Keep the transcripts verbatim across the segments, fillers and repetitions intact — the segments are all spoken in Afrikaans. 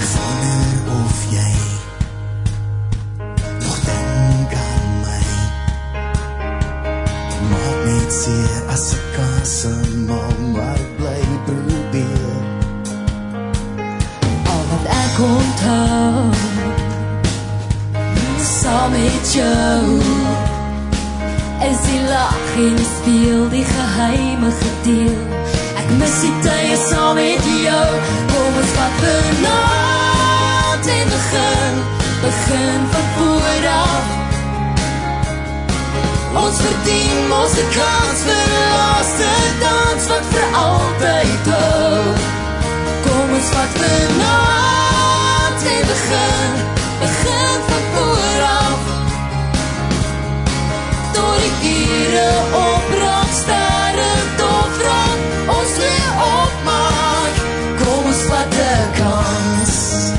wonder of jy nog dink aan my. Maak net seer as ek kan se man, maar ek bly probeer. Al wat ek onthou saam met jou is die lach en die speel, die geheime gedeel. Ek mis die tye saam met jou. Kom ons vat vanaand en begin, begin van voor af. Ons verdien ons 'n kans vir 'n laaste dans wat vir altyd hou. Kom ons vat vanaand en begin, begin van voor af. Door die ure opbraak, sterre tot raak, ons weer opmaak. Kom ons vat 'n kans.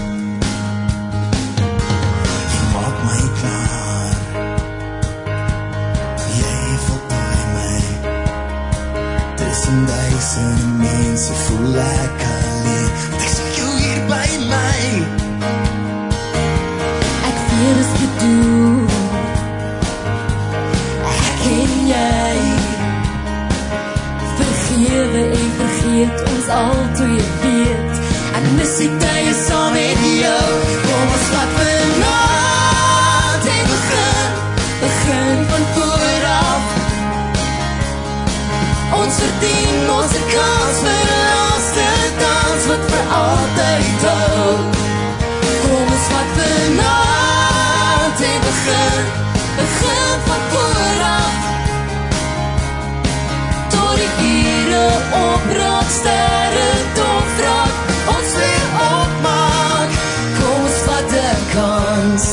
Jy maak my klaar, jy voltooi my. Tussen duisend mense voel ek alleen, want ek sien jou hier by my. Ek weet is bedoel, ek en jy, vergewe en vergeet ons al twee weet. Ek mis die tye saam met jou. Kom ons vat vanaand en begin, begin van voor af. Ons verdien ons 'n kans vir 'n laaste dans wat vir altyd hou. Kom ons vat vanaand en begin, begin van voor af. Tot die ure opraak, sterre tot raak, ons weer opmaak. Kom ons vat 'n kans.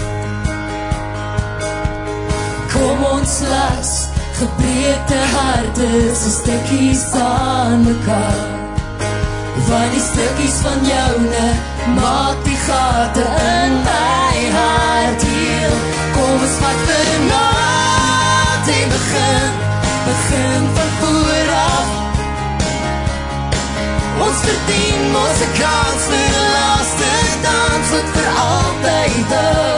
Kom ons las gebreekte harte so stukkies aan mekaar. Want die stukkies van joune maak die gate in my hart heel. Kom ons vat vanaand en begin, begin van voor af. Ons verdien ons 'n kans vir 'n laaste dans wat vir altyd hou.